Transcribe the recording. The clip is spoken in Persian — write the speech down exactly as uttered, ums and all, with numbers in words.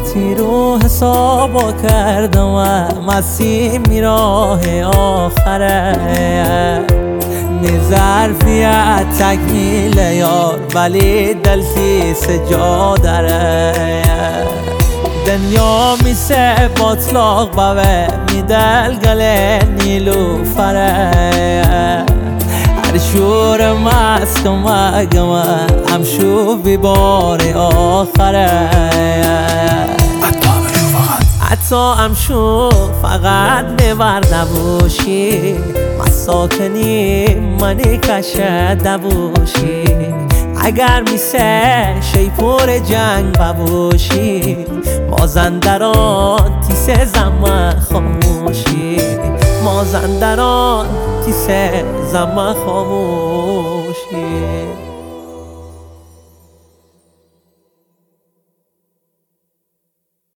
وقتی رو حسابا کردم مسیم میراه آخره نی ظرفیت تکمیل یار ولی دلتی سجا داره دنیا میسه باطلاق باوه میدل گله نیلو فره هر شور مست و مگمه همشو بی بار آخره حتی همشو فقط ببر نباشی مساکنی منی کشه دباشی اگر میسه شیپور جنگ بباشی مازندران تیسه زمه خاموشی مازندران تیسه زمه خاموشی